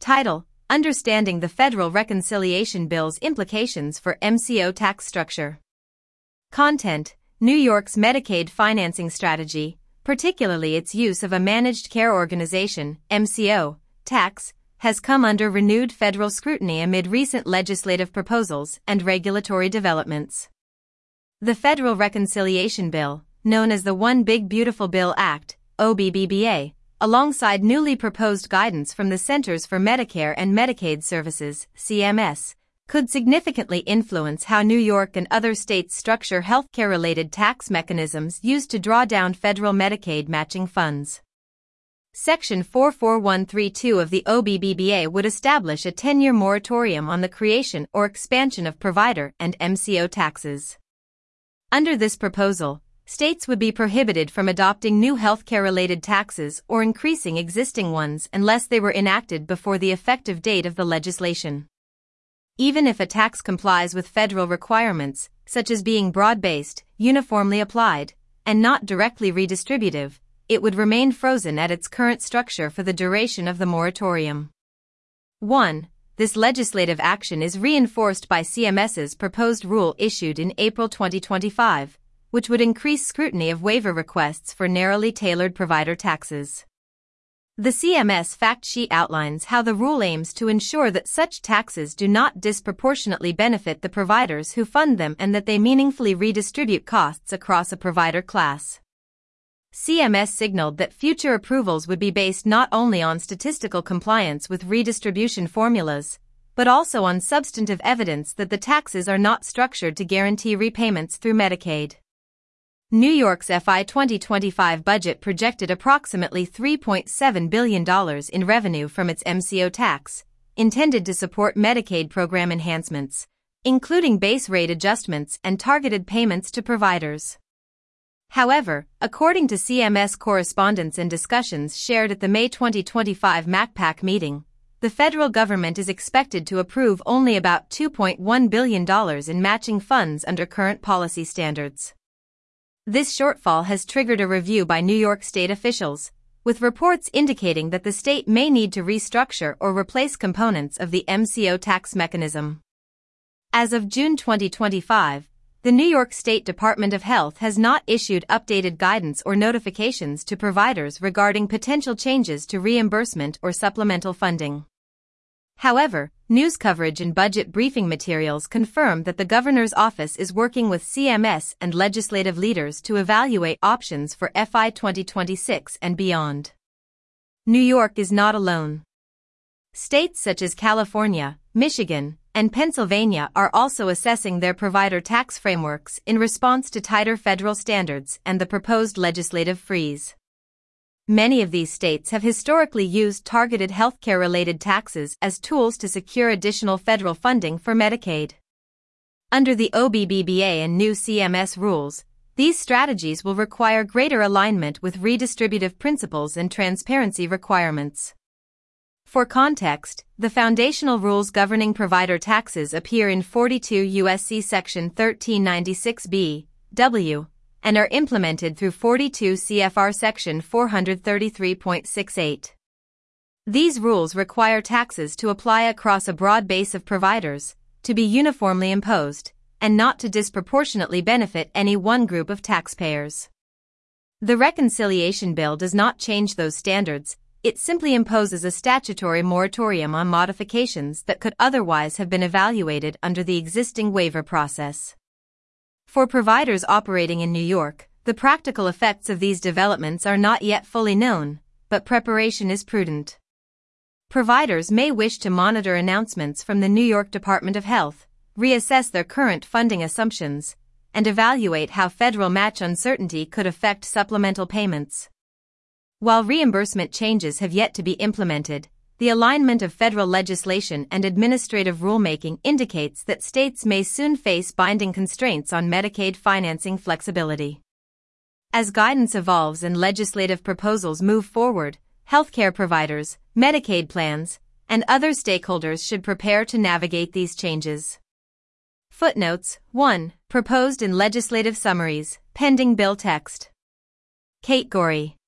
Title: Understanding the Federal Reconciliation Bill's Implications for MCO Tax Structure. Content: New York's Medicaid financing strategy, particularly its use of a managed care organization, MCO, tax, has come under renewed federal scrutiny amid recent legislative proposals and regulatory developments. The Federal Reconciliation Bill, known as the One Big Beautiful Bill Act, OBBBA, alongside newly proposed guidance from the Centers for Medicare and Medicaid Services, CMS, could significantly influence how New York and other states structure healthcare-related tax mechanisms used to draw down federal Medicaid matching funds. Section 44132 of the OBBBA would establish a 10-year moratorium on the creation or expansion of provider and MCO taxes. Under this proposal, states would be prohibited from adopting new healthcare-related taxes or increasing existing ones unless they were enacted before the effective date of the legislation. Even if a tax complies with federal requirements, such as being broad-based, uniformly applied, and not directly redistributive, it would remain frozen at its current structure for the duration of the moratorium. 1. This legislative action is reinforced by CMS's proposed rule issued in April 2025, which would increase scrutiny of waiver requests for narrowly tailored provider taxes. The CMS fact sheet outlines how the rule aims to ensure that such taxes do not disproportionately benefit the providers who fund them and that they meaningfully redistribute costs across a provider class. CMS signaled that future approvals would be based not only on statistical compliance with redistribution formulas, but also on substantive evidence that the taxes are not structured to guarantee repayments through Medicaid. New York's FY 2025 budget projected approximately $3.7 billion in revenue from its MCO tax, intended to support Medicaid program enhancements, including base rate adjustments and targeted payments to providers. However, according to CMS correspondence and discussions shared at the May 2025 MACPAC meeting, the federal government is expected to approve only about $2.1 billion in matching funds under current policy standards. This shortfall has triggered a review by New York state officials, with reports indicating that the state may need to restructure or replace components of the MCO tax mechanism. As of June 2025, the New York State Department of Health has not issued updated guidance or notifications to providers regarding potential changes to reimbursement or supplemental funding. However, news coverage and budget briefing materials confirm that the governor's office is working with CMS and legislative leaders to evaluate options for FY 2026 and beyond. New York is not alone. States such as California, Michigan, and Pennsylvania are also assessing their provider tax frameworks in response to tighter federal standards and the proposed legislative freeze. Many of these states have historically used targeted healthcare-related taxes as tools to secure additional federal funding for Medicaid. Under the OBBBA and new CMS rules, these strategies will require greater alignment with redistributive principles and transparency requirements. For context, the foundational rules governing provider taxes appear in 42 U.S.C. Section 1396b, W, and are implemented through 42 CFR Section 433.68. These rules require taxes to apply across a broad base of providers, to be uniformly imposed, and not to disproportionately benefit any one group of taxpayers. The reconciliation bill does not change those standards. It simply imposes a statutory moratorium on modifications that could otherwise have been evaluated under the existing waiver process. For providers operating in New York, the practical effects of these developments are not yet fully known, but preparation is prudent. Providers may wish to monitor announcements from the New York Department of Health, reassess their current funding assumptions, and evaluate how federal match uncertainty could affect supplemental payments. While reimbursement changes have yet to be implemented, the alignment of federal legislation and administrative rulemaking indicates that states may soon face binding constraints on Medicaid financing flexibility. As guidance evolves and legislative proposals move forward, healthcare providers, Medicaid plans, and other stakeholders should prepare to navigate these changes. Footnotes: 1. Proposed in legislative summaries, pending bill text. Kate Gorey.